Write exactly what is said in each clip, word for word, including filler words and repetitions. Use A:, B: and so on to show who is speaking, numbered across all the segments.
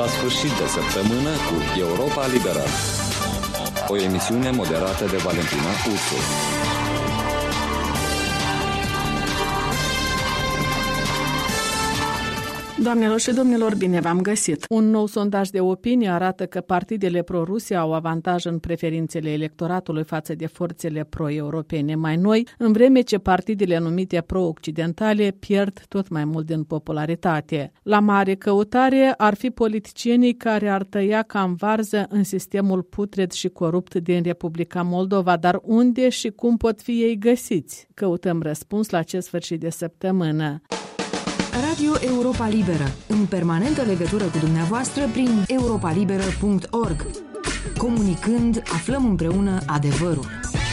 A: La sfârșit de săptămână cu Europa Liberă. O emisiune moderată de Valentina Ursu.
B: Doamnelor și domnilor, bine v-am găsit! Un nou sondaj de opinie arată că partidele pro-Rusia au avantaj în preferințele electoratului față de forțele pro-europene mai noi, în vreme ce partidele numite pro-occidentale pierd tot mai mult din popularitate. La mare căutare ar fi politicienii care ar tăia ca în varză în sistemul putred și corupt din Republica Moldova, dar unde și cum pot fi ei găsiți? Căutăm răspuns la acest sfârșit de săptămână.
C: Radio Europa Liberă, în permanentă legătură cu dumneavoastră prin europa liberă punct org. Comunicând, aflăm împreună adevărul.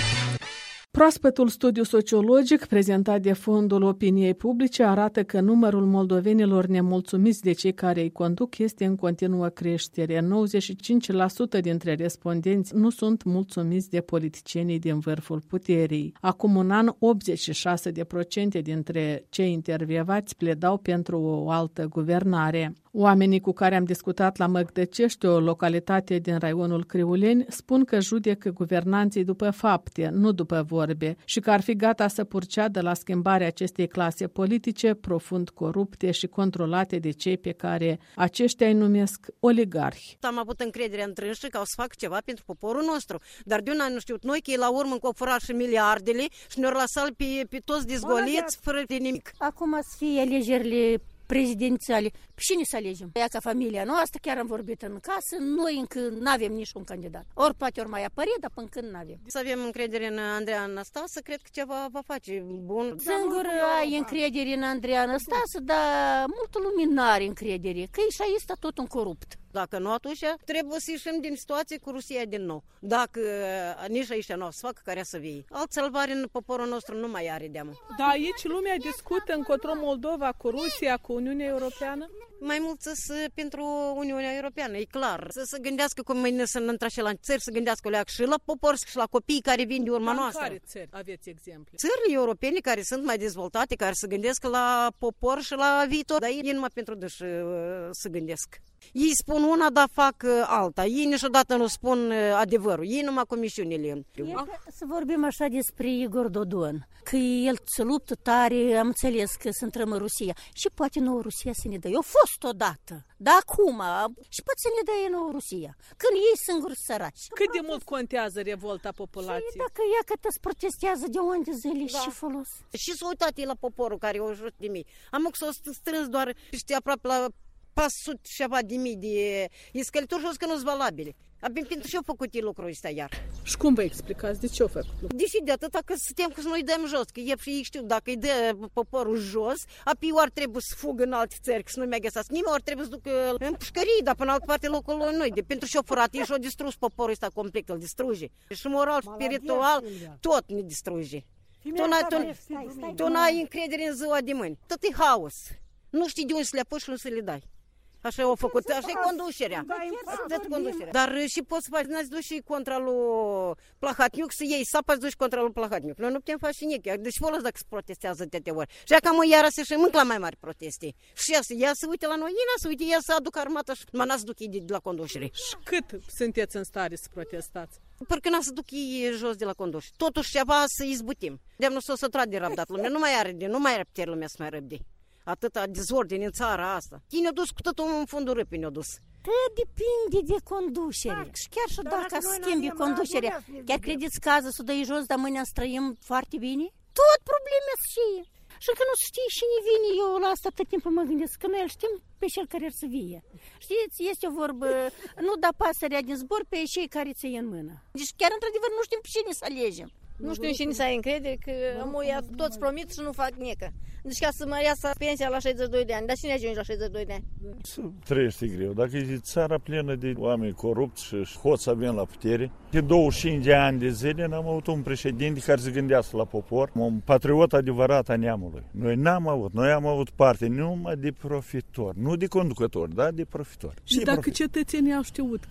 B: Proaspătul studiu sociologic prezentat de Fondul Opiniei Publice arată că numărul moldovenilor nemulțumiți de cei care îi conduc este în continuă creștere. nouăzeci și cinci la sută dintre respondenți nu sunt mulțumiți de politicienii din vârful puterii. Acum un an, optzeci și șase la sută dintre cei intervievați pledau pentru o altă guvernare. Oamenii cu care am discutat la Măgdăcești, o localitate din raionul Criuleni, spun că judecă guvernanții după fapte, nu după vorbe, și că ar fi gata să purceadă la schimbarea acestei clase politice profund corupte și controlate de cei pe care aceștia îi numesc oligarhi.
D: Am avut încredere în trânși că o să fac ceva pentru poporul nostru, dar de un an nu știut noi că ei la urmă încă au furat și miliardele și ne-au lăsat pe, pe toți dezgoliți fără de nimic.
E: Acum să fie alegerile prezidențiale. Și ne să alegem. Ea ca familia noastră, chiar am vorbit în casă, noi încă nu avem niciun candidat. Ori poate ori mai apăre, dar până când nu avem.
D: Să avem încredere în Andreea Anastasă, cred că ceva va face bun.
E: Singur ai încredere în Andreea Anastasă, dar multă lumină n-are încredere, că e și ăsta tot un corupt.
D: Dacă nu, atunci trebuie să ieșim din situație cu Rusia din nou. Dacă nici aici nu o să facă care să vie. Alt salvare în poporul nostru nu mai are de-amă.
B: Da, aici lumea discută încotro Moldova cu Rusia, cu Uniunea Europeană?
D: Mai mult să pentru Uniunea Europeană, e clar. Să se gândească cum mâine să ne intra și la țări, să gândească leac și la popor și la copiii care vin de urma noastră.
B: Care țări aveți exemple?
D: Țările europene care sunt mai dezvoltate, care se gândesc la popor și la viitor, dar ei numai pentru dâși să gândesc. Ei spun una, dar fac alta. Ei niciodată nu spun adevărul. Ei numai comisiunile.
E: Să vorbim așa despre Igor Dodon, că el se luptă tare, am înțeles că se întrămă Rusia. Și poate nouă Rusia să ne dă. Eu fost odată, dar acum, și poate să ne dă nouă Rusia, când ei singuri săraci.
B: Cât de mult contează revolta populației?
E: Și dacă ea cât îți protestează, de unde zile da. Și folos?
D: Și s-au uitat ei la poporul care o jur de mii. Am că s-au strâns doar, știi, aproape la patru sute ceva de mii de iscălituri și o că nu-s valabile. Abia pentru ce au făcut ei lucrul ăsta iar? Și
B: cum vă explicați? De ce au făcut lucrul?
D: Deși de atâta că suntem că să noi dăm jos, că și ei știu, dacă îi dă poporul jos, apoi ori trebuie să fugă în alte țări, că să nu mai găsească nimeni, ori trebuie să ducă în pușcării, dar până altă parte locul noi. De pentru ce au furat ei și au distrus poporul ăsta complet, îl distruge. Și moral, spiritual, tot ne distruge. Tu n-ai încredere în ziua de mâini. Tot e haos. Nu știi de unde să le apuci și nu să le dai. Așa au făcut, așa e conducerea. conducerea. Dar și poți să faci, n-ați dus și contra lui Plahatniuc, să iei sapa, să duci contra lui Plahatniuc. Noi nu putem face nici. Deci folos dacă se protestează de ori. Și acum iară se și mânc la mai mari proteste. Și ea să, ea să uite la noi, ei n-a să uite, ea să aducă armata și mă n-a să duc ei de, de la conducere.
B: Și cât sunteți în stare să protestați?
D: Pentru n-a să duc ei jos de la conducere. Totuși ceva să izbutim. De-am s-o să trag de răbdat lumea. Nu mai are de, nu mai are putere lumea să mai răbde. Atâta dezordine în țara asta. Ei ne-au dus cu totul în fundul râpii, ne-au dus.
E: Tot depinde de conducere. Da. Și chiar și da, dacă schimbi conducerea, chiar credeți că azi să dai jos, dar mâine străim foarte bine? Tot probleme și Și că nu știi și ne vine, eu la asta tot timpul mă gândesc, că noi îl știm pe cel care ar să vie. Știți, este o vorbă, nu da pasărea din zbor pe cei care ți-i în mână. Deci chiar într-adevăr nu știm pe cine să alegem.
F: Nu știu cine să ai încredere că amuia toți promit și nu fac niecă. Deci ca să mărească pensia la șaizeci și doi de ani. Dar cine ajunge la șaizeci și doi de ani?
G: Să trăiești greu. Dacă e țara plină de oameni corupți și hoți avem la putere, de douăzeci și cinci de ani de zile n-am avut un președinte care se gândească la popor, un patriot adevărat a neamului. Noi n-am avut. Noi am avut parte numai de profitori. Nu de conducători, dar de profitori.
B: Și de dacă profitori. Cetățenii au știut că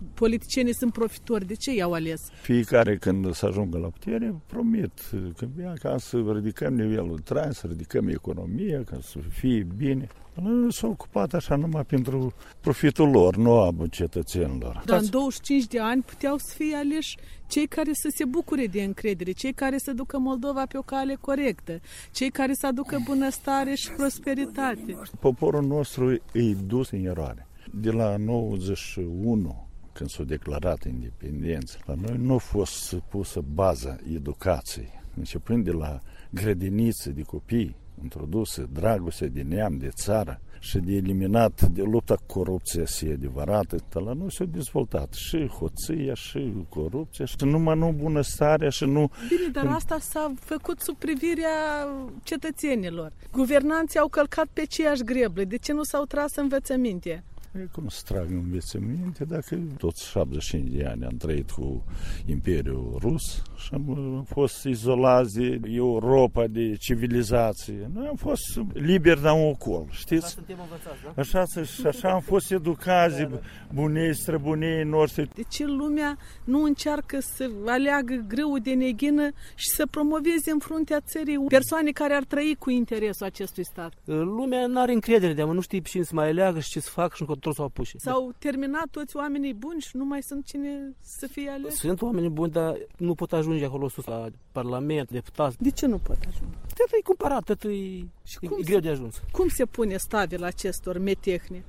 B: politicienii sunt profitori. De ce i-au ales?
G: Fiecare când să ajungă la putere, promit că vine ca să ridicăm nivelul de trai, să ridicăm economia, ca să fie bine. Nu s-au ocupat așa numai pentru profitul lor, nu a cetățenilor.
B: Dar în douăzeci și cinci de ani puteau să fie aleși cei care să se bucure de încredere, cei care să ducă Moldova pe o cale corectă, cei care să aducă bunăstare și prosperitate.
G: Poporul nostru e dus în eroare. De la nouăzeci și unu, când s-a declarat independență, la noi nu a fost pusă baza educației, începând de la grădiniță de copii, introdusă dragostea de neam, de țară și de eliminat, de lupta cu corupția și adevărată. La noi s-a dezvoltat și hoția, și corupția, și numai nu bunăstarea, și nu...
B: Bine, dar asta s-a făcut sub privirea cetățenilor. Guvernanții au călcat pe aceeași greblă. De ce nu s-au tras învățăminte?
G: E cum să trag învățăminte dacă toți șaptezeci și cinci de ani am trăit cu Imperiul Rus și am fost izolați de Europa, de civilizație. Noi am fost liberi de un ocol, știți?
H: Așa suntem învățați, da?
G: Așa, și așa am fost educați, bunei, străbunei noștri.
B: De ce lumea nu încearcă să aleagă grâul de neghină și să promoveze în fruntea țării persoane care ar trăi cu interesul acestui stat?
H: Lumea nu are încredere de-a, nu știe pe cine să mai aleagă și ce să facă și încotro s-au apuși.
B: S-au terminat toți oamenii buni și nu mai sunt cine să fie ales?
H: Sunt oameni buni, dar nu pot ajunge acolo sus la Parlament, deputați.
B: De ce nu pot ajunge?
H: Tătă e cumpărat, tătă e, e greu de ajuns.
B: Cum se pune stabil acestor metehni?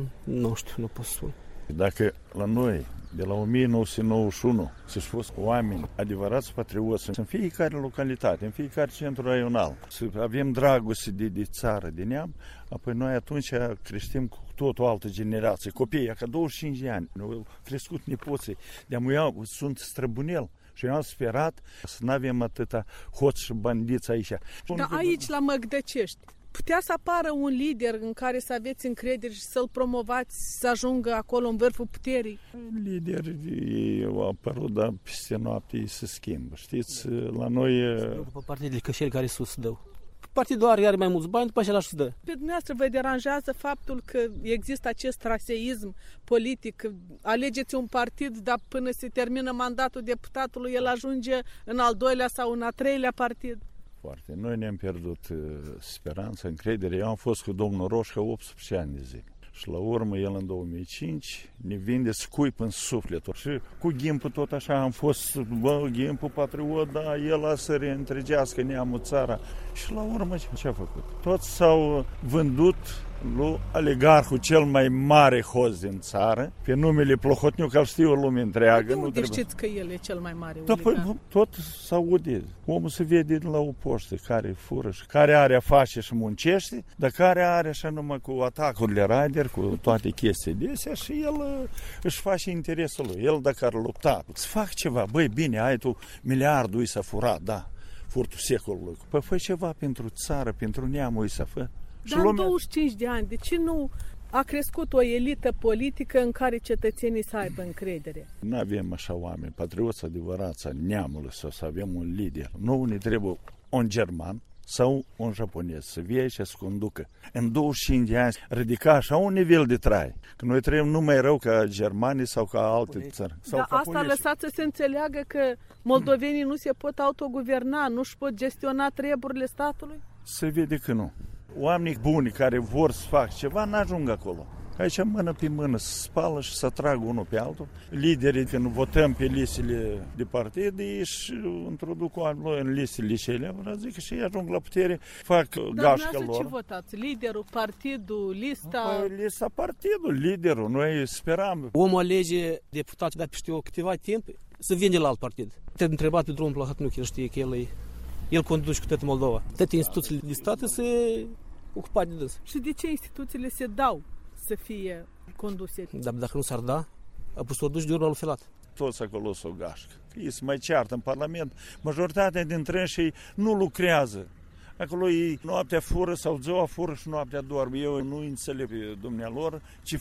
H: Nu știu, nu pot să spun.
G: Dacă la noi, de la o mie nouă sute nouăzeci și unu, să-și fost oameni adevărați patrioți în fiecare localitate, în fiecare centru raional, să avem dragoste de, de țară, de neam, apoi noi atunci creștem cu tot o altă generație. Copiii, ca douăzeci și cinci de ani, au crescut nepoții, de-amuia sunt străbunel. Și eu am sperat să nu avem atâta hoți și bandiți aici.
B: Dar aici, la Măgdăcești, putea să apară un lider în care să aveți încredere și să-l promovați, să ajungă acolo în vârful puterii?
G: Liderii au apărut, dar peste noapte ei se schimbă. Știți, la noi...
H: După partidele cășeri care sus dau. Partidul are, are mai mulți bani, după aceea și dă.
B: Pe dumneavoastră vă deranjează faptul că există acest traseism politic? Alegeți un partid, dar până se termină mandatul deputatului, el ajunge în al doilea sau în al treilea partid?
G: Foarte. Noi ne-am pierdut uh, speranța, încredere. Eu am fost cu domnul Roșca optsprezece ani de zile. Și la urmă, el în două mii cinci ne vinde scuip în sufletul. Și cu Ghimpul tot așa am fost, bă, Ghimpul patriot, da, el a să reîntregească neamul țara. Și la urmă ce a făcut? Toți s-au vândut lui oligarhul cel mai mare hoț din țară, pe numele Plohotniuc, că îl știu o lume întreagă.
B: De unde
G: nu trebuie...
B: știți că el e cel mai mare
G: da,
B: oligarh?
G: păi, tot s-aude. Omul se vede la o poștă care fură și care are face și muncește, dar care are așa numai cu atacurile raider, cu toate chestiile astea și el își face interesul lui. El dacă ar lupta, să fac ceva, băi, bine, ai tu miliardul ăsta furat, da, furtul secolului. Păi fă ceva pentru țară, pentru neamul ăsta, fă.
B: Dar în douăzeci și cinci de ani, de ce nu a crescut o elită politică în care cetățenii să aibă încredere?
G: Nu avem așa oameni, patrioți adevărați al neamului, sau să avem un lider. Nu ne trebuie un german sau un japonez să vie și să conducă. În douăzeci și cinci de ani ridica așa un nivel de trai, că noi trăim numai rău ca germanii sau ca alte țări.
B: Dar asta lăsați să se înțeleagă că moldovenii nu se pot autoguverna, nu își pot gestiona treburile statului?
G: Se vede că nu. Oamenii buni care vor să facă ceva n-ajung acolo. Aici mână pe mână se spală și să tragă unul pe altul. Liderii, când votăm pe listele de partid, ei își introduc oamenii în listele cele, zic și ei ajung la putere, fac gașca lor.
B: Dar ce votați? Liderul, partidul, lista?
G: Păi, lista partidul, liderul. Noi speram.
H: Omul alege deputați, dar peste câteva timp să vinde la alt partid. Te-a întrebat pe drumul Plohotniuc, el știe că el e... El conduce cu toată Moldova. Toate instituțiile de stat se ocupa de dâns.
B: Și de ce instituțiile se dau să fie conduse?
H: Dar dacă nu s-ar da, a pus o duci de urmă lui Filat.
G: Toți acolo s-o gașcă. Ei se mai ceartă în Parlament. Majoritatea dintre ei nu lucrează. Acolo ei noaptea fură sau ziua fură și noaptea doarme. Eu nu înțeleg pe dumnealor ce fac.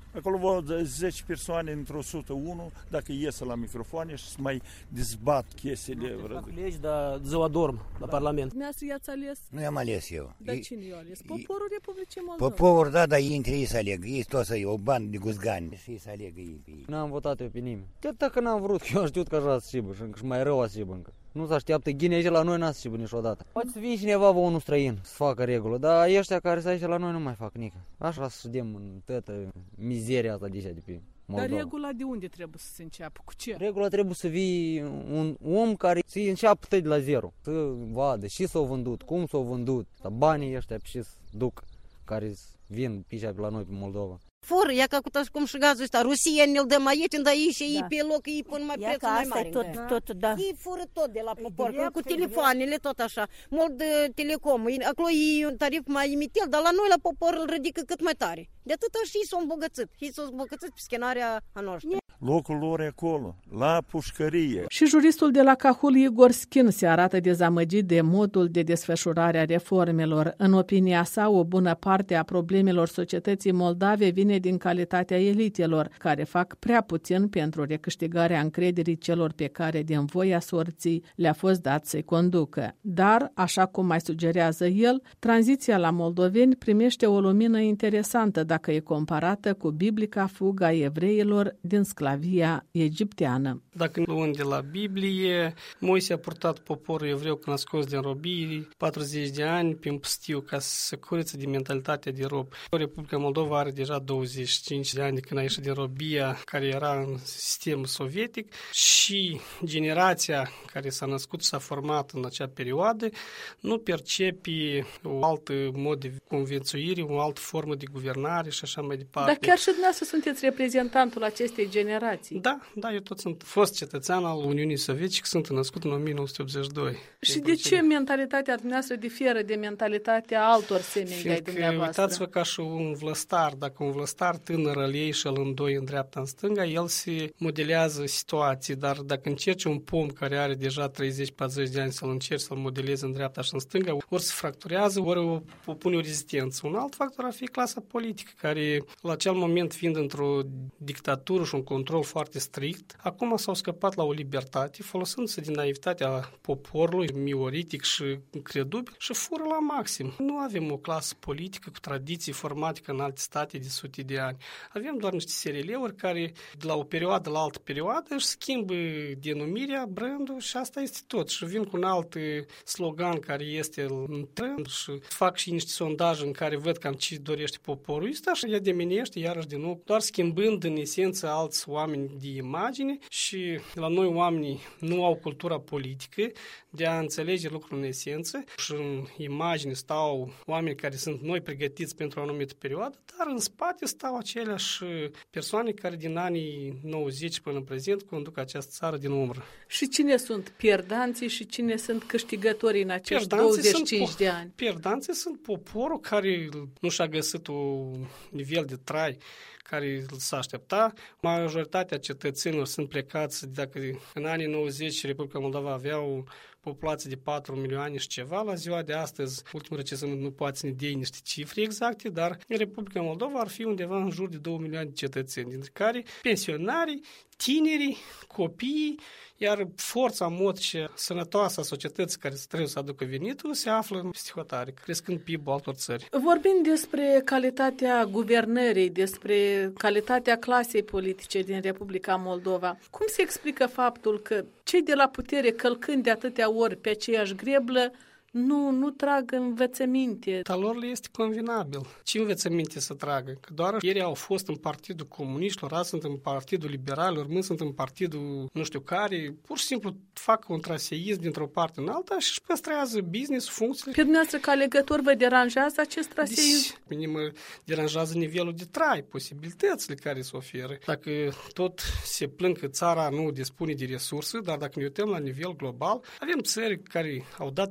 G: Acolo văd zece persoane într-o sută unu, dacă ies la microfoane și mai dezbat chestiile.
H: Fac legi, dar ziua dorm la Parlament.
B: Dumneavoastră i-ați ales?
I: Nu i-am ales eu.
B: Dar
I: Ei-
B: cine i-a ales? Poporul Republicii Moldova.
I: Poporul, da, dar ei între ei să aleg. Ei toți să o bandă de guzgani și să alegă ei pe ei.
J: N-am votat eu pe nimeni. Chiar dacă n-am vrut, că eu am știut că așa să șibă și încă și mai rău să șibă încă. Nu se așteaptă ghinezi la noi, n-a să șibă niciodată. Poate să vin cineva, vă, unul străin, să facă regulă, dar ăștia care sunt aici la noi nu mai fac nică. Așa să ședem în toată mizeria asta deja de pe Moldova.
B: Dar regula de unde trebuie să se înceapă? Cu ce?
J: Regula trebuie să vii un om care să înceapă tot de la zero. Să vadă și s-au vândut, cum s-au vândut, banii ăștia și duc, care vin pe la noi pe Moldova.
D: Fură, ia ca cu toți cum și gazul ăsta, rusieni ne-l dăm aici, dar ei și ei
E: Da.
D: pe loc, ei pun mai
E: Ia
D: prețul
E: că
D: mai
E: asta e
D: mare.
E: tot, tot, da.
D: Ei fură tot de la popor,
E: drept,
D: cu
E: e
D: telefoanele, tot așa. Mult de telecom, acolo e un tarif mai mitel, dar la noi la popor îl ridică cât mai tare. De atâta și ei s-au îmbogățit. Ei s-au îmbogățit pe scenarea a noastră.
G: Locul lor e acolo, la pușcărie.
B: Și juristul de la Cahul, Igor Schin, se arată dezamăgit de modul de desfășurare a reformelor. În opinia sa, o bună parte a problemelor societății moldave vine din calitatea elitelor, care fac prea puțin pentru recâștigarea încrederii celor pe care, din voia sorții, le-a fost dat să-i conducă. Dar, așa cum mai sugerează el, tranziția la moldoveni primește o lumină interesantă dacă e comparată cu biblica fugă a evreilor din sclavia egipteană.
K: Dacă luăm de la Biblie, Moise a purtat poporul evreu când a scos din robie patruzeci de ani prin pustiu ca să se curețe de mentalitatea de rob. Republica Moldova are deja douăzeci și cinci de ani de când a ieșit din robia care era în sistemul sovietic și generația care s-a născut și s-a format în acea perioadă nu percepe o altă mod de conviețuire, o altă formă de guvernare și așa mai departe.
B: Dar chiar și dumneavoastră sunteți reprezentantul acestei generații.
K: Da, da, eu tot sunt fost cetățean al Uniunii Sovietice, sunt născut în o mie nouă sute optzeci și doi.
B: Și de ce mentalitatea dumneavoastră diferă de mentalitatea altor semeni de-ai dumneavoastră?
K: Uitați-vă ca și un vlăstar, dacă un vlăstar tânăr îl iei și îl îndoi în dreapta, în stânga, el se modelează situații, dar dacă încerci un pom care are deja treizeci patruzeci de ani să-l încerci să-l modelezi în dreapta și în stânga, ori se fracturează, ori o, o pune o rezistență. Un alt factor ar fi clasa politică, care la acel moment fiind într-o dictatură și un control foarte strict, acum s-au scăpat la o libertate, folosându-se din naivitatea poporului, mioritic și credubil, și fură la maxim. Nu avem o clasă politică cu tradiții formate ca în alte state de sute de ani. Avem doar niște S R L-uri care de la o perioadă la altă perioadă își schimbă denumirea, brandul și asta este tot. Și vin cu un alt slogan care este în trend și fac și niște sondaje în care văd cam ce dorește poporul ăsta și ea demenește iarăși din nou, doar schimbând în esență alți oameni de imagine și la noi oamenii nu au cultura politică de a înțelege lucrul în esență și în imagine stau oameni care sunt noi pregătiți pentru o anumită perioadă, dar în spate stau aceleași persoane care din anii nouăzeci până în prezent conduc această țară din umbră.
B: Și cine sunt pierdanții și cine sunt câștigătorii în acești
K: Pierdanții
B: douăzeci și cinci
K: sunt,
B: de ani?
K: Pierdanții sunt poporul care nu și-a găsit un nivel de trai care s-a aștepta. Majoritatea cetățenilor sunt plecați, dacă în anii nouăzeci Republica Moldova avea o populație de patru milioane și ceva, la ziua de astăzi, ultimul recensământ nu poate să ne dea niște cifre exacte, dar în Republica Moldova ar fi undeva în jur de două milioane de cetățeni, dintre care pensionarii, tinerii, copiii, iar forța motrice sănătoasă a societății care trebuie să aducă venitul se află în psihotare, crescând P I B-ul altor țări.
B: Vorbind despre calitatea guvernării, despre calitatea clasei politice din Republica Moldova, cum se explică faptul că cei de la putere, călcând de atâtea ori pe aceeași greblă, nu, nu trag învățăminte?
K: Dar lor le este convenabil. Ce învățăminte să tragă? Că doar ieri au fost în Partidul Comuniștilor, azi sunt în Partidul Liberalilor, mâine sunt în Partidul nu știu care, pur și simplu fac un traseism dintr-o parte în alta și își păstrează business, funcțiile.
B: Pe dumneavoastră, ca alegător, vă deranjează acest traseism?
K: Pe mine mă deranjează nivelul de trai, posibilitățile care se oferă. Dacă tot se plâng că țara nu dispune de resurse, dar dacă ne uităm la nivel global, avem țări care au dat exemple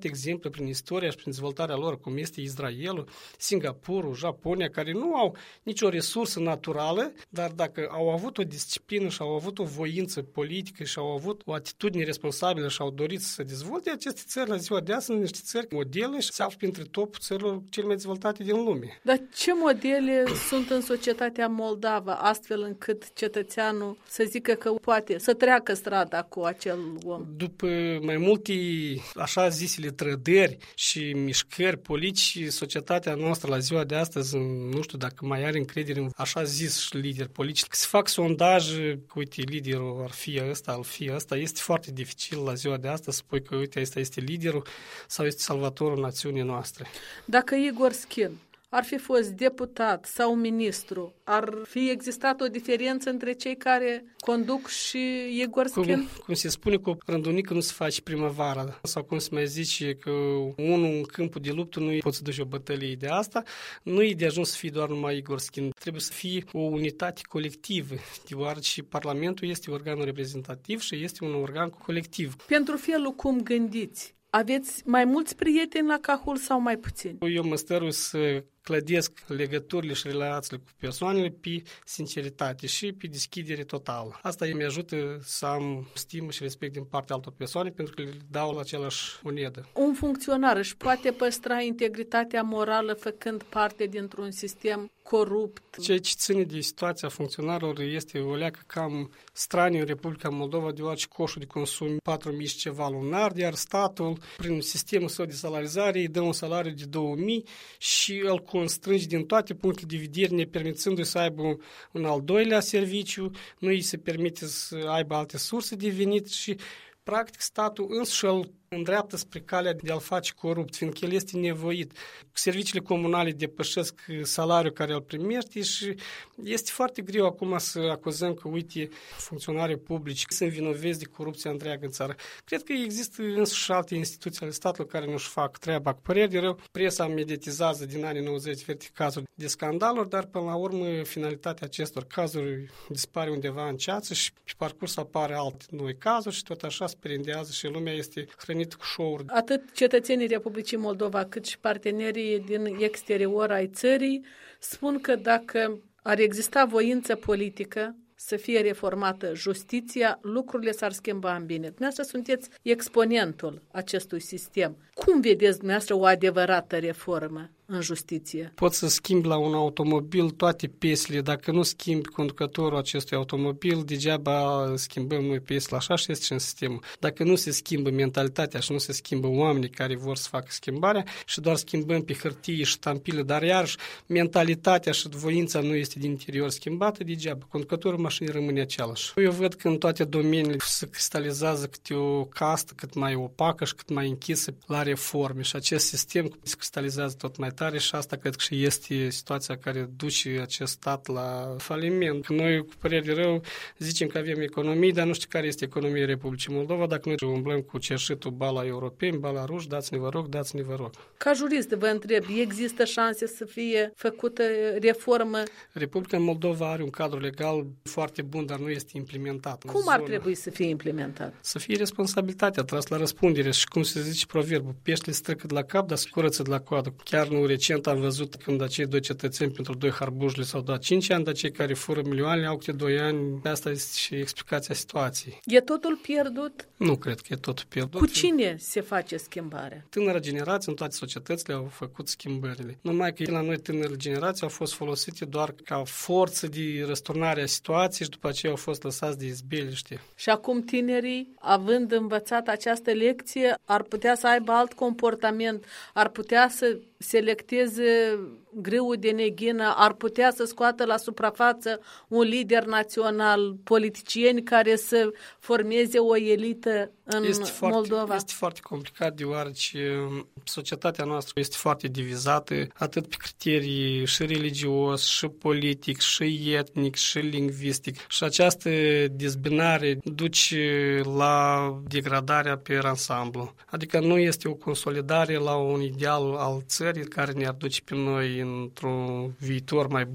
K: că prin istoria și prin dezvoltarea lor, cum este Israelul, Singapurul, Japonia, care nu au nicio resursă naturală, dar dacă au avut o disciplină și au avut o voință politică și au avut o atitudine responsabilă și au dorit să se dezvolte, aceste țări la ziua de azi sunt niște țări modele și se află printre topul țărilor cele mai dezvoltate din lume.
B: Dar ce modele sunt în societatea moldavă, astfel încât cetățeanul să zică că poate să treacă strada cu acel om?
K: După mai multe așa zisele trădări și mișcări politici, societatea noastră la ziua de astăzi, nu știu dacă mai are încredere în așa zis lideri politici. Se fac sondaje, uite, liderul ar fi ăsta, ar fi ăsta. Este foarte dificil la ziua de astăzi să spui că, uite, ăsta este liderul sau este salvatorul națiunii noastre.
B: Dacă Igor Schin ar fi fost deputat sau ministru, ar fi existat o diferență între cei care conduc și Igor Schin?
K: Cum, cum se spune că o rândunică nu se face primăvara, sau cum se mai zice că unul în câmpul de luptă nu poți să duci o bătălie de asta, nu e de ajuns să fie doar numai Igor Schin. Trebuie să fie o unitate colectivă, deoarece Parlamentul este organul reprezentativ și este un organ colectiv.
B: Pentru felul cum gândiți, aveți mai mulți prieteni la Cahul sau mai puțini?
K: Eu mă stărui să clădesc legăturile și relațiile cu persoanele pe sinceritate și pe deschidere totală. Asta îmi ajută să am stimă și respect din partea altor persoane pentru că le dau la același monedă.
B: Un funcționar își poate păstra integritatea morală făcând parte dintr-un sistem corupt?
K: Ceea ce ține de situația funcționarilor este o leacă cam stranie în Republica Moldova, deoarece coșul de consum patru mii și ceva lunar, iar statul, prin sistemul său de salarizare, îi dă un salariu de două mii și îl constrânge din toate punctele de vedere, nepermițându-i să aibă un al doilea serviciu, nu îi se permite să aibă alte surse de venit și practic statul însuși îl îndreaptă spre calea de a-l face corupt, fiindcă el este nevoit. Serviciile comunale depășesc salariul care îl primește și este foarte greu acum să acuzăm că, uite, funcționarii publici sunt vinoveți de corupția întreagă în țară. Cred că există însuși alte instituții ale statului care nu-și fac treaba cu păreri de rău. Presa mediatizează din anii nouăzeci diferite cazuri de scandaluri, dar până la urmă finalitatea acestor cazuri dispare undeva în ceață și pe parcurs apare alte noi cazuri și tot așa se perindează și lumea este hrănită cu show-uri.
B: Atât cetățenii Republicii Moldova cât și partenerii din exterior ai țării spun că dacă ar exista voință politică să fie reformată justiția, lucrurile s-ar schimba în bine. Dumneavoastră sunteți exponentul acestui sistem. Cum vedeți dumneavoastră o adevărată reformă în justiție?
K: Poți să schimbi la un automobil toate piesele. Dacă nu schimbi conducătorul acestui automobil, degeaba schimbăm noi piesele. Așa și este și în sistem. Dacă nu se schimbă mentalitatea și nu se schimbă oamenii care vor să facă schimbarea și doar schimbăm pe hârtie și ștampile, dar iarăși mentalitatea și voința nu este din interior schimbată, degeaba. Conducătorul mașinii rămâne același. Eu văd că în toate domeniile se cristalizează câte o castă cât mai opacă și cât mai închisă la reforme și acest sistem se cristalizează tot mai tare și asta cred că și este situația care duce acest stat la faliment. Noi, cu părere de rău, zicem că avem economie, dar nu știu care este economia Republicii Moldova. Dacă noi umblăm cu cerșitul bala europeni, bala ruși, dați-ne vă rog, dați-ne vă rog.
B: Ca jurist vă întreb, există șanse să fie făcută reformă?
K: Republica Moldova are un cadru legal foarte bun, dar nu este implementat.
B: Cum ar trebui să fie implementat?
K: Să fie responsabilitatea, tras la răspundere și cum se zice proverbul, peștele străcă de la cap, dar se curăță de la coadă. Chiar nu recent am văzut când acei doi cetățeni pentru doi harbujli s-au dat cinci ani, dar cei care fură milioane au câte doi ani. Asta este și explicația situației.
B: E totul pierdut?
K: Nu cred că e totul pierdut.
B: Cu cine se face schimbarea?
K: Tânăra generație în toate societățile au făcut schimbările. Numai că la noi tânăra generație au fost folosite doar ca forță de răsturnare a situației și după aceea au fost lăsați de izbeliște.
B: Și acum tinerii, având învățat această lecție, ar putea să aibă alt comportament, ar putea să selecteze grâul de neghină, ar putea să scoată la suprafață un lider național, politicieni care să formeze o elită în
K: este
B: Moldova.
K: Foarte, este foarte complicat, deoarece societatea noastră este foarte divizată, atât pe criterii și religios, și politic, și etnic, și lingvistic. Și această dezbinare duce la degradarea pe ansamblu. Adică nu este o consolidare la un ideal al țării care ne-ar duce pe noi într-un viitor mai bun.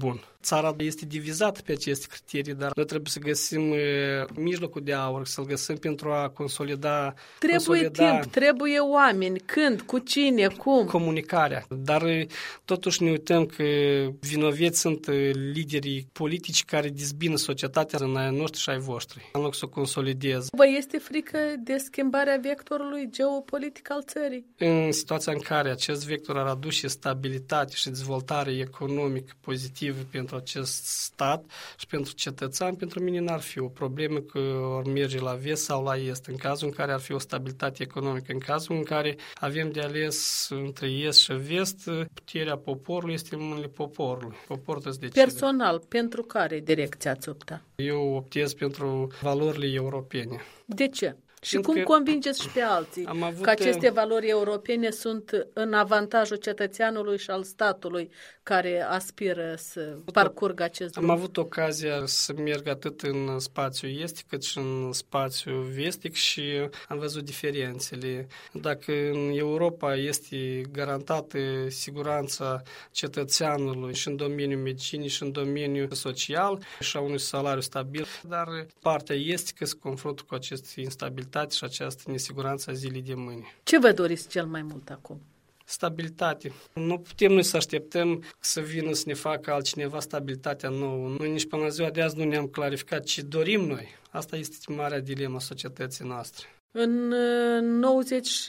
K: Țara este divizată pe aceste criterii, dar noi trebuie să găsim mijlocul de aur, să-l găsim pentru a consolida...
B: Trebuie
K: consolida
B: timp, trebuie oameni, când, cu cine, cum?
K: Comunicarea. Dar totuși ne uităm că vinoveți sunt liderii politici care dezbină societatea în ai noștri și ai voștri, în loc să o consolideze.
B: Vă este frică de schimbarea vectorului geopolitic al țării?
K: În situația în care acest vector ar aduce stabilitate și dezvoltare economică pozitivă pentru acest stat și pentru cetățean, pentru mine n-ar fi o problemă că ori merge la vest sau la est, în cazul în care ar fi o stabilitate economică, în cazul în care avem de ales între est și vest, puterea poporului este în mâinile poporului. Poporul îți decide.
B: Personal, pentru care direcție ați opta?
K: Eu optez pentru valorile europene.
B: De ce? Și
K: Pentru
B: cum
K: că
B: convingeți și pe alții
K: avut,
B: că aceste valori europene sunt în avantajul cetățeanului și al statului care aspiră să parcurgă acest drum?
K: Am avut ocazia să merg atât în spațiul estic cât și în spațiul vestic și am văzut diferențele. Dacă în Europa este garantată siguranța cetățeanului și în domeniul medicinii și în domeniul social și a unui salariu stabil, dar partea estică se confruntă cu aceste instabilitate și această nesiguranță a zilei de mâine.
B: Ce vă doriți cel mai mult acum?
K: Stabilitate. Nu putem noi să așteptăm să vină să ne facă altcineva stabilitatea nouă. Noi nici până la ziua de azi nu ne-am clarificat ce dorim noi. Asta este marea dilemă a societății noastre.
B: În nouăzeci și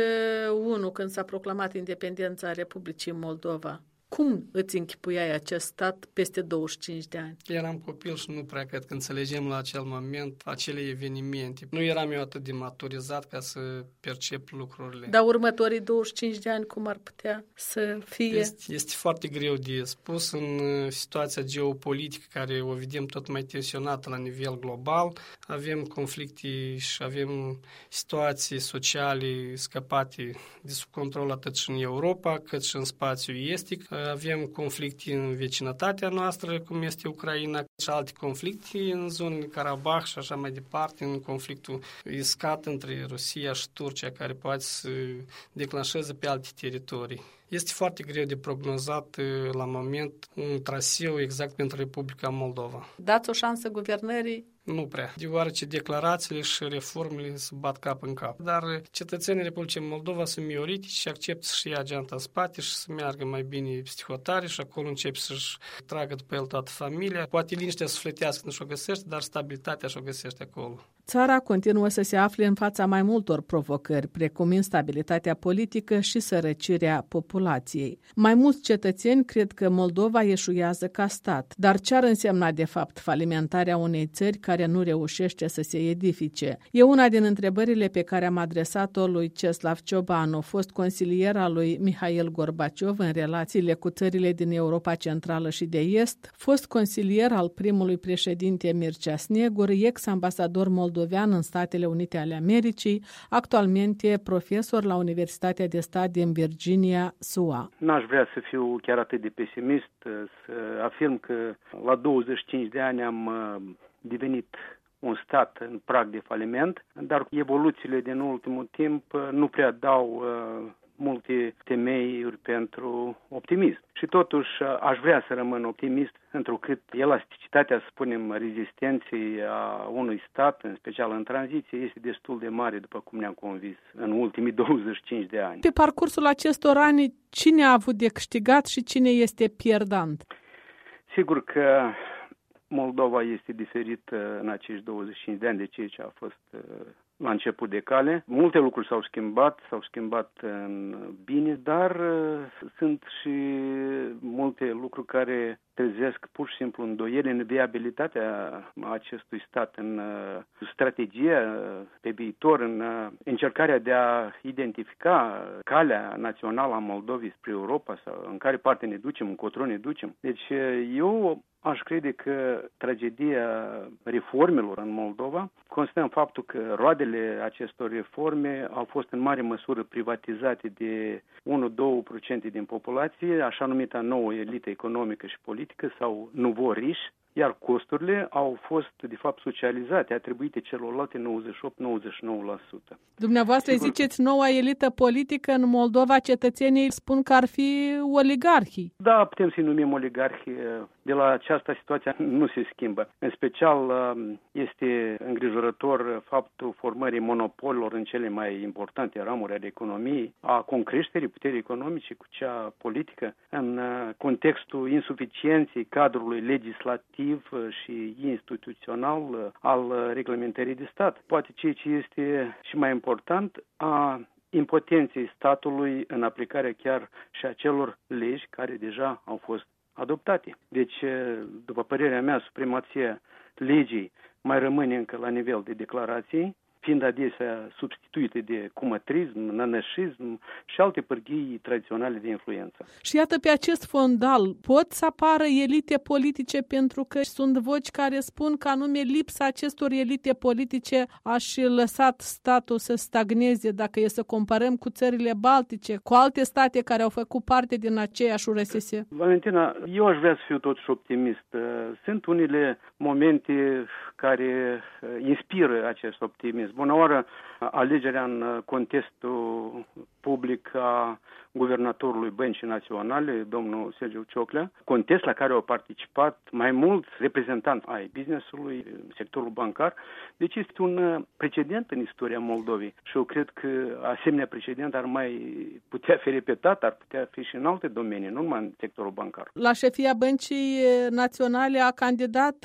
B: unu, când s-a proclamat independența Republicii Moldova, cum îți închipuiai acest stat peste douăzeci și cinci de ani?
K: Eram copil și nu prea cred că înțelegem la acel moment acele evenimente. Nu eram eu atât de maturizat ca să percep lucrurile.
B: Dar următorii douăzeci și cinci de ani cum ar putea să fie?
K: Este, este foarte greu de spus în situația geopolitică care o vedem tot mai tensionată la nivel global. Avem conflicte și avem situații sociale scăpate de sub control atât și în Europa cât și în spațiul estic. Avem conflicte în vecinătatea noastră, cum este Ucraina, și alte conflicte în zonele Karabakh și așa mai departe, în conflictul iscat între Rusia și Turcia, care poate să declanșeze pe alte teritorii. Este foarte greu de prognozat la moment un traseu exact pentru Republica Moldova.
B: Dați o șansă guvernării?
K: Nu prea, deoarece declarațiile și reformele se bat cap în cap. Dar cetățenii Republicii Moldova sunt mioritici și acceptă să-și ia geanta în spate și să meargă mai bine psihotare și acolo începe să-și tragă după el toată familia. Poate liniștea sufletească nu și-o găsește, dar stabilitatea și-o găsește acolo.
B: Țara continuă să se afle în fața mai multor provocări, precum instabilitatea politică și sărăcirea populației. Mai mulți cetățeni cred că Moldova eșuează ca stat, dar ce ar însemna de fapt falimentarea unei țări care nu reușește să se edifice? E una din întrebările pe care am adresat-o lui Ceslav Ciobanu, fost consilier al lui Mihail Gorbaciov în relațiile cu țările din Europa Centrală și de Est, fost consilier al primului președinte Mircea Snegur, ex-ambasador moldovean în Statele Unite ale Americii, actualmente profesor la Universitatea de Stat din Virginia, S U A.
L: N-aș vrea să fiu chiar atât de pesimist, să afirm că la douăzeci și cinci de ani am devenit un stat în prag de faliment, dar evoluțiile din ultimul timp nu prea dau uh, multe temeiuri pentru optimism. Și totuși aș vrea să rămân optimist, întrucât elasticitatea, să spunem, rezistenței a unui stat, în special în tranziție, este destul de mare, după cum ne-am convins, în ultimii douăzeci și cinci de ani.
B: Pe parcursul acestor ani, cine a avut de câștigat și cine este pierdant?
L: Sigur că Moldova este diferită în acești douăzeci și cinci de ani de ceea ce a fost la început de cale. Multe lucruri s-au schimbat, s-au schimbat în bine, dar sunt și multe lucruri care trezesc pur și simplu îndoieli în viabilitatea acestui stat, în strategia pe viitor, în încercarea de a identifica calea națională a Moldovei spre Europa, sau în care parte ne ducem, încotro ne ducem. Deci eu aș crede că tragedia reformelor în Moldova constă în faptul că roadele acestor reforme au fost în mare măsură privatizate de unu-doi la sută din populație, așa numita nouă elită economică și politică sau nouveau riche, iar costurile au fost, de fapt, socializate, atribuite celorlalte nouăzeci și opt - nouăzeci și nouă la sută.
B: Dumneavoastră Sigur... ziceți noua elită politică în Moldova, cetățenii spun că ar fi oligarhii.
L: Da, putem să-i numim oligarhi. De la această situație nu se schimbă. În special este îngrijorător faptul formării monopolilor în cele mai importante ramuri ale economiei, a concreșterii puterii economice cu cea politică, în contextul insuficienței cadrului legislativ și instituțional al reglementării de stat. Poate ceea ce este și mai important, a impotenței statului în aplicarea chiar și a celor legi care deja au fost adoptate. Deci, după părerea mea, supremația legii mai rămâne încă la nivel de declarații, fiind adesea substituite de cumătrism, nănășism și alte pârghii tradiționale de influență.
B: Și iată, pe acest fondal pot să apară elite politice, pentru că sunt voci care spun că anume lipsa acestor elite politice a și lăsat statul să stagneze, dacă e să comparăm cu țările baltice, cu alte state care au făcut parte din aceeași U R S S.
L: Valentina, eu aș vrea să fiu totuși optimist. Sunt unele momente care inspiră acest optimism. Bună oară, alegerea în contextul public a guvernatorului Băncii Naționale, domnul Sergiu Cioclea, contest la care au participat mai mulți reprezentanți ai business-ului, sectorul bancar. Deci este un precedent în istoria Moldovei și eu cred că asemenea precedent ar mai putea fi repetat, ar putea fi și în alte domenii, nu numai în sectorul bancar.
B: La șefia Băncii Naționale a candidat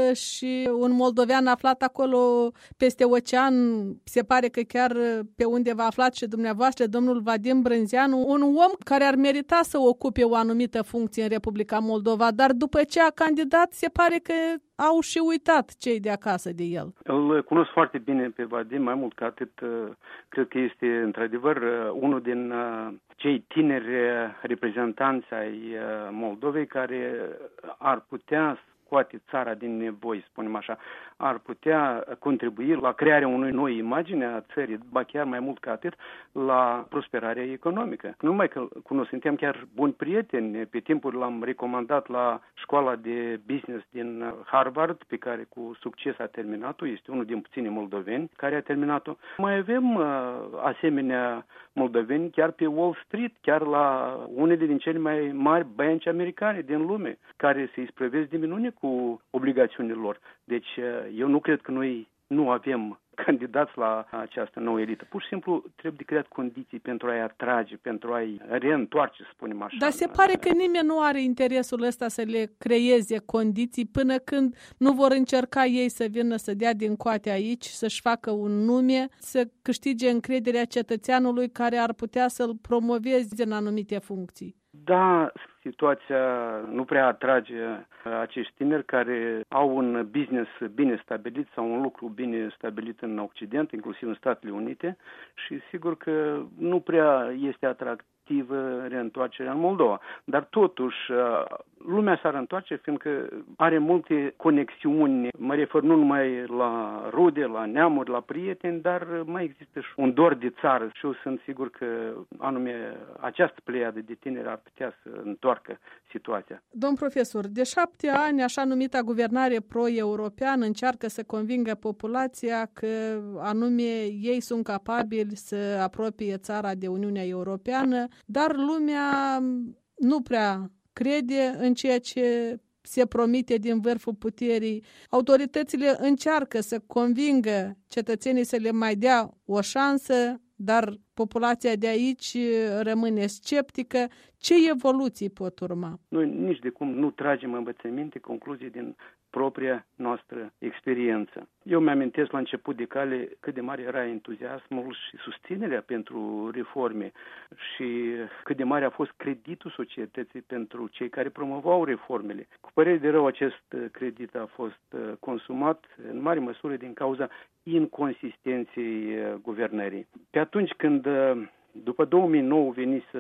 B: și un moldovean aflat acolo peste ocean, se pare că chiar pe unde v-a aflat și dumneavoastră, domnul Vadim Brânzeanu, un om care ar merita să ocupe o anumită funcție în Republica Moldova, dar după ce a candidat, se pare că au și uitat cei de acasă de el.
L: Îl cunosc foarte bine pe Vadim, mai mult ca atât, cred că este într-adevăr unul din cei tineri reprezentanți ai Moldovei care ar putea scoate țara din nevoi, spunem așa, ar putea contribui la crearea unei noi imagini a țării, ba chiar mai mult ca atât, la prosperarea economică. Nu numai că suntem chiar buni prieteni, pe timpul l-am recomandat la școala de business din Harvard, pe care cu succes a terminat-o, este unul din puțini moldoveni care a terminat-o. Mai avem uh, asemenea moldoveni chiar pe Wall Street, chiar la unele din cele mai mari bănci americane din lume, care se isprăvesc de minune cu obligațiunile lor. Deci eu nu cred că noi nu avem candidați la această nouă elită. Pur și simplu trebuie de creat condiții pentru a-i atrage, pentru a-i reîntoarce, să spunem așa.
B: Dar se pare că nimeni nu are interesul ăsta să le creeze condiții până când nu vor încerca ei să vină să dea din coate aici, să-și facă un nume, să câștige încrederea cetățeanului care ar putea să-l promoveze în anumite funcții.
L: Da, situația nu prea atrage acești tineri care au un business bine stabilit sau un lucru bine stabilit în Occident, inclusiv în Statele Unite, și sigur că nu prea este atractivă reîntoarcerea în Moldova. Dar totuși lumea s-ar întoarce fiindcă are multe conexiuni, mă refer nu numai la rude, la neamuri, la prieteni, dar mai există și un dor de țară și eu sunt sigur că anume această pleiadă de tineri ar putea să întoarcă situația.
B: Domn profesor, de șapte ani, așa numita guvernare pro-europeană încearcă să convingă populația că anume ei sunt capabili să apropie țara de Uniunea Europeană, dar lumea nu prea crede în ceea ce se promite din vârful puterii. Autoritățile încearcă să convingă cetățenii să le mai dea o șansă, dar populația de aici rămâne sceptică. Ce evoluții pot urma?
L: Noi nici de cum nu tragem învățăminte, concluzii din propria noastră experiență. Eu mi-amintesc la început de cale cât de mare era entuziasmul și susținerea pentru reforme și cât de mare a fost creditul societății pentru cei care promovau reformele. Cu părere de rău, acest credit a fost consumat în mare măsură din cauza inconsistenței guvernării. Pe atunci când după două mii nouă venise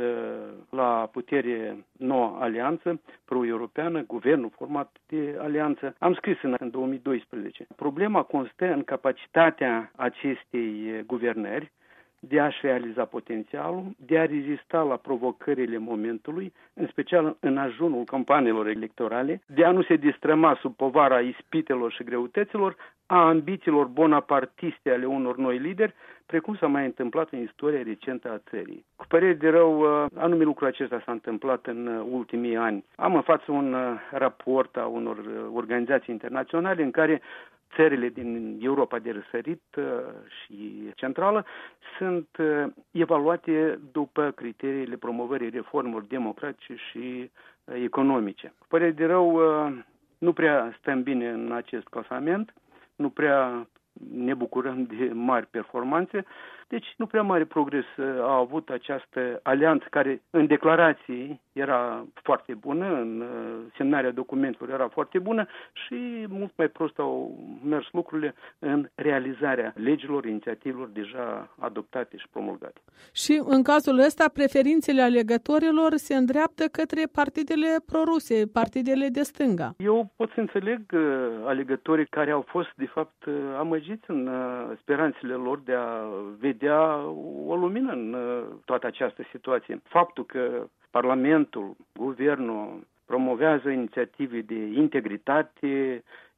L: la putere noua alianță pro-europeană, guvernul format de alianță. Am scris în, în două mii doisprezece. Problema constă în capacitatea acestei guvernări de a-și realiza potențialul, de a rezista la provocările momentului, în special în ajunul campaniilor electorale, de a nu se distrăma sub povara ispitelor și greutăților, a ambițiilor bonapartiste ale unor noi lideri, precum s-a mai întâmplat în istoria recentă a țării. Cu părere de rău, anume lucrul acesta s-a întâmplat în ultimii ani. Am în față un raport a unor organizații internaționale în care țările din Europa de răsărit și centrală sunt evaluate după criteriile promovării reformelor democratice și economice. Cu părere de rău, nu prea stăm bine în acest clasament, nu prea ne bucurăm de mari performanțe, deci nu prea mare progres a avut această alianță care în declarații era foarte bună, în semnarea documentelor era foarte bună și mult mai prost au mers lucrurile în realizarea legilor, inițiativelor deja adoptate și promulgate.
B: Și în cazul ăsta, preferințele alegătorilor se îndreaptă către partidele proruse, partidele de stânga.
L: Eu pot să înțeleg alegătorii care au fost, de fapt, amăgiți în speranțele lor de a vedea o lumină în toată această situație. Faptul că Parlamentul, Guvernul promovează inițiative de integritate,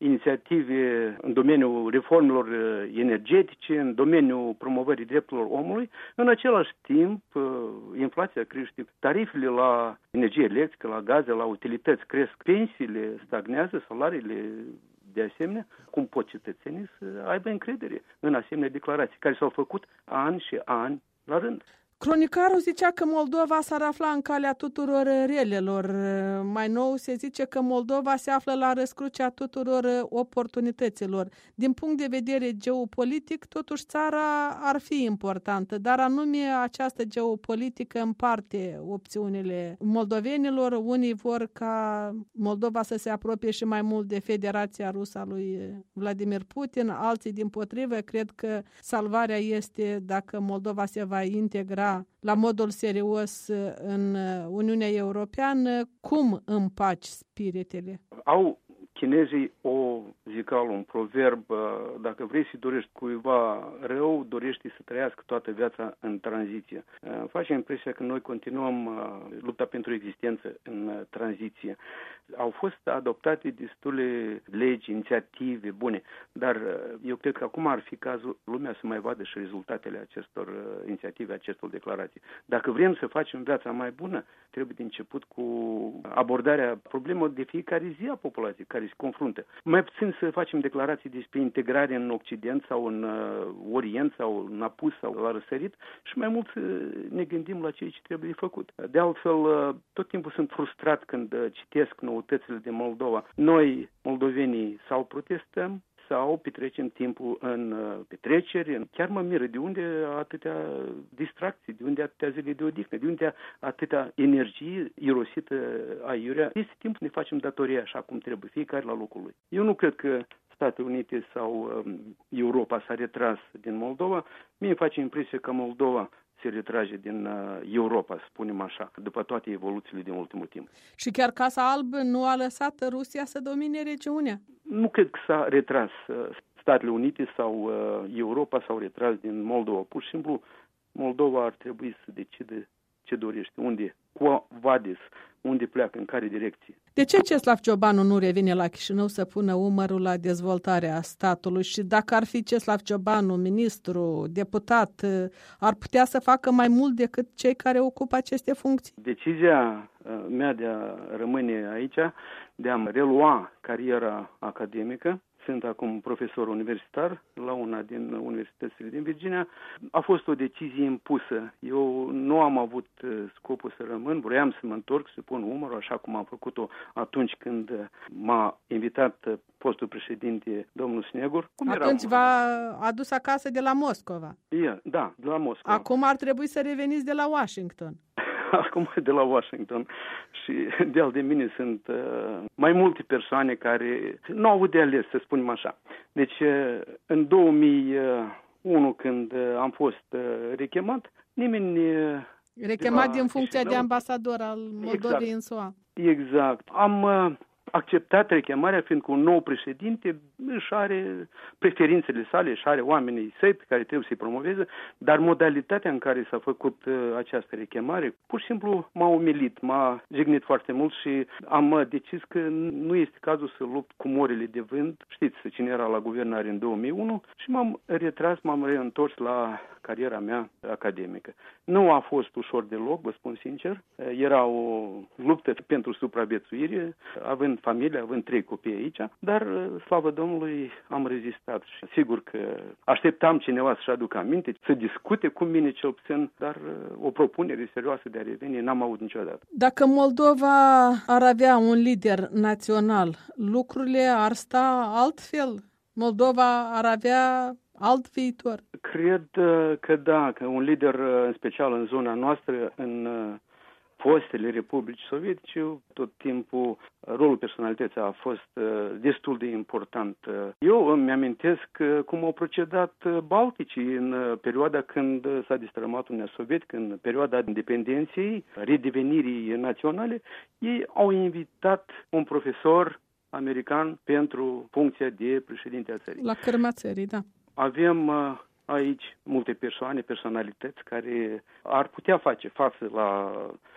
L: inițiative în domeniul reformelor energetice, în domeniul promovării drepturilor omului. În același timp, inflația crește, tarifele la energie electrică, la gaze, la utilități cresc, pensiile stagnează, salariile de asemenea. Cum pot cetățenii să aibă încredere în asemenea declarații care s-au făcut ani și ani la rând?
B: Cronicarul zicea că Moldova s-ar afla în calea tuturor relelor. Mai nou se zice că Moldova se află la răscrucea tuturor oportunităților. Din punct de vedere geopolitic, totuși țara ar fi importantă, dar anume această geopolitică împarte opțiunile moldovenilor. Unii vor ca Moldova să se apropie și mai mult de Federația Rusă a lui Vladimir Putin, alții dimpotrivă cred că salvarea este dacă Moldova se va integra la modul serios în Uniunea Europeană. Cum împaci spiritele?
L: Au chinezii o zicală, un proverb, dacă vrei să dorești cuiva rău, dorești să trăiască toată viața în tranziție. Îmi face impresia că noi continuăm lupta pentru existență în tranziție. Au fost adoptate destule legi, inițiative bune, dar eu cred că acum ar fi cazul lumea să mai vadă și rezultatele acestor inițiative, acestor declarații. Dacă vrem să facem viața mai bună, trebuie de început cu abordarea problemelor de fiecare zi a populației care se confruntă. Mai puțin să facem declarații despre integrare în Occident sau în Orient sau în apus sau la răsărit și mai mult să ne gândim la ceea ce trebuie făcut. De altfel, tot timpul sunt frustrat când citesc noutățile de Moldova. Noi, moldovenii, sau protestăm, sau petrecem timpul în petreceri. Chiar mă miră de unde atâtea distracții, de unde atâtea zile de odihnă, de unde atâtea energie irosită aiurea. Este timp să ne facem datoria așa cum trebuie, fiecare la locul lui. Eu nu cred că Statele Unite sau Europa s-a retras din Moldova. Mie îmi face impresia că Moldova se retrage din Europa, să spunem așa, după toate evoluțiile din ultimul timp.
B: Și chiar Casa Albă nu a lăsat Rusia să domine regiunea?
L: Nu cred că s-a retras. Statele Unite sau Europa s-au retras din Moldova. Pur și simplu, Moldova ar trebui să decide ce dorește, unde, cu Vades, unde pleacă, în care direcție.
B: De ce Ceslav Ciobanu nu revine la Chișinău să pună umărul la dezvoltarea statului? Și dacă ar fi Ceslav Ciobanu, ministru, deputat, ar putea să facă mai mult decât cei care ocupă aceste funcții?
L: Decizia mea de a rămâne aici, de a relua cariera academică, sunt acum profesor universitar la una din universitățile din Virginia. A fost o decizie impusă. Eu nu am avut scopul să rămân, vroiam să mă întorc, să pun umărul, așa cum am făcut-o atunci când m-a invitat fostul președinte, domnul Snegur. Cum
B: atunci v-a adus acasă de la Moscova.
L: Yeah, da, de la Moscova.
B: Acum ar trebui să reveniți de la Washington.
L: Acum de la Washington și de al de mine sunt uh, mai multe persoane care nu au avut de ales, să spunem așa. Deci uh, în două mii unu, când uh, am fost uh, rechemat, nimeni... Uh,
B: rechemat din funcția de ambasador al Moldovei exact. În S U A.
L: Exact. Am uh, acceptat rechemarea, fiindcă un nou președinte își are preferințele sale, își are oamenii săi pe care trebuie să-i promoveze, dar modalitatea în care s-a făcut această rechemare, pur și simplu m-a umilit, m-a jignit foarte mult și am decis că nu este cazul să lupt cu morile de vânt. Știți cine era la guvernare în două mii unu și m-am retras, m-am reîntors la cariera mea academică. Nu a fost ușor deloc, vă spun sincer. Era o luptă pentru supraviețuire, având familie, având trei copii aici, dar, slavă Domnului, am rezistat și sigur că așteptam cineva să-și aducă aminte, să discute cu mine cel puțin, dar o propunere serioasă de a reveni n-am avut niciodată.
B: Dacă Moldova ar avea un lider național, lucrurile ar sta altfel? Moldova ar avea alt viitor?
L: Cred că da, că un lider, în special în zona noastră, în fostele republici sovietice, tot timpul rolul personalității a fost destul de important. Eu îmi amintesc cum au procedat balticii în perioada când s-a destrămat Uniunea Sovietică, în perioada independenței, redevenirii naționale. Ei au invitat un profesor american pentru funcția de președinte a țării.
B: La cârma țării, da.
L: Avem aici multe persoane, personalități care ar putea face față la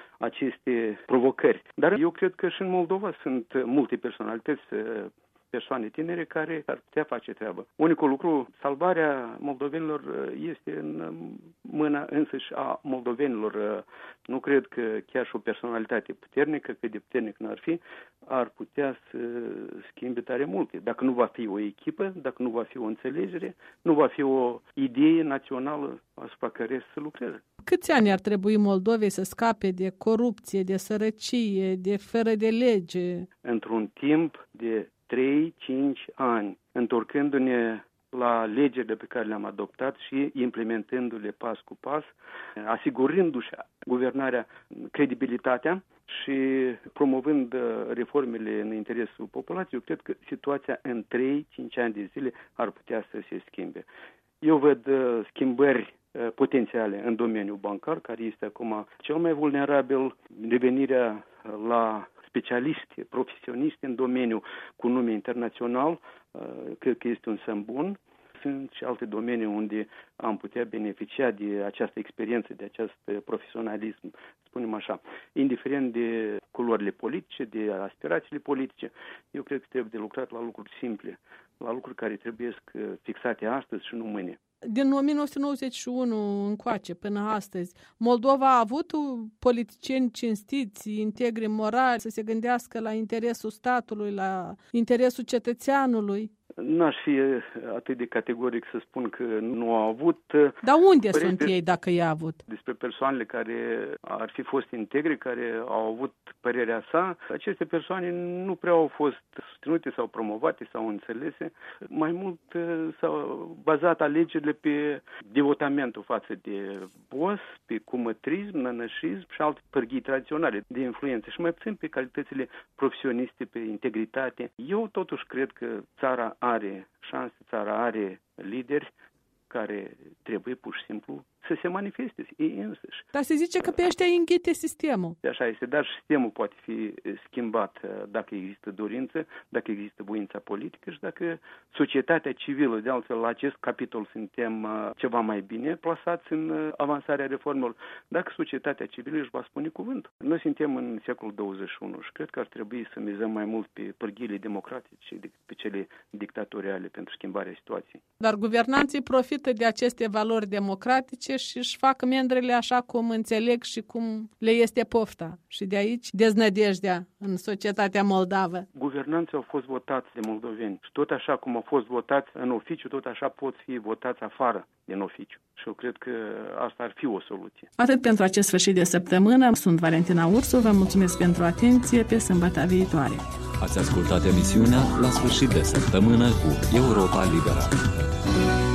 L: aceste provocări. Dar eu cred că și în Moldova sunt multe personalități, persoane tinere care ar putea face treabă. Unicul lucru, salvarea moldovenilor este în mâna însăși a moldovenilor. Nu cred că chiar și o personalitate puternică, cât de puternic n-ar fi, ar putea să schimbe tare multe. Dacă nu va fi o echipă, dacă nu va fi o înțelegere, nu va fi o idee națională asupra care să lucreze.
B: Câți ani ar trebui Moldovei să scape de corupție, de sărăcie, de fără de lege?
L: Într-un timp de trei cinci ani, întorcându-ne la legile pe care le-am adoptat și implementându-le pas cu pas, asigurându-și guvernarea credibilitatea și promovând reformele în interesul populației, eu cred că situația în trei cinci ani de zile ar putea să se schimbe. Eu văd schimbări potențiale în domeniul bancar, care este acum cel mai vulnerabil, revenirea la specialiști, profesioniști în domeniu cu nume internațional, cred că este un semn bun. Sunt și alte domenii unde am putea beneficia de această experiență, de acest profesionalism, spunem așa. Indiferent de culorile politice, de aspirațiile politice, eu cred că trebuie de lucrat la lucruri simple, la lucruri care trebuie fixate astăzi și nu mâine.
B: Din nouăsprezece nouăzeci și unu încoace până astăzi, Moldova a avut politicieni cinstiți, integri, morali, să se gândească la interesul statului, la interesul cetățeanului?
L: N-aș fi atât de categoric să spun că nu au avut.
B: Dar unde Părinte, sunt ei dacă i-a avut?
L: Despre persoanele care ar fi fost integri, care au avut părerea sa, aceste persoane nu prea au fost susținute sau promovate sau înțelese. Mai mult s-au bazat alegerile pe devotamentul față de boss, pe cumătrism, nănășism și alte pârghii tradiționale de influență și mai puțin pe calitățile profesioniste, pe integritate. Eu totuși cred că țara are șanse, țara are lideri care trebuie pur și simplu să se manifeste ei însuși.
B: Dar se zice că pe ăștia înghite sistemul.
L: Așa este, dar sistemul poate fi schimbat dacă există dorință, dacă există voința politică și dacă societatea civilă, de altfel la acest capitol suntem ceva mai bine plasați în avansarea reformelor, dacă societatea civilă își va spune cuvântul. Noi suntem în secolul douăzeci și unu și cred că ar trebui să mizăm mai mult pe pârghiile democratice decât pe cele dictatoriale pentru schimbarea situației.
B: Dar guvernanții profită de aceste valori democratice și își fac mendrele așa cum înțeleg și cum le este pofta. Și de aici deznădejdea în societatea moldavă.
L: Guvernanții au fost votați de moldoveni și tot așa cum au fost votați în oficiu, tot așa pot fi votați afară din oficiu. Și eu cred că asta ar fi o soluție.
B: Atât pentru acest sfârșit de săptămână. Sunt Valentina Ursu, vă mulțumesc pentru atenție. Pe sâmbătă viitoare.
A: Ați ascultat emisiunea La sfârșit de săptămână cu Europa Liberă.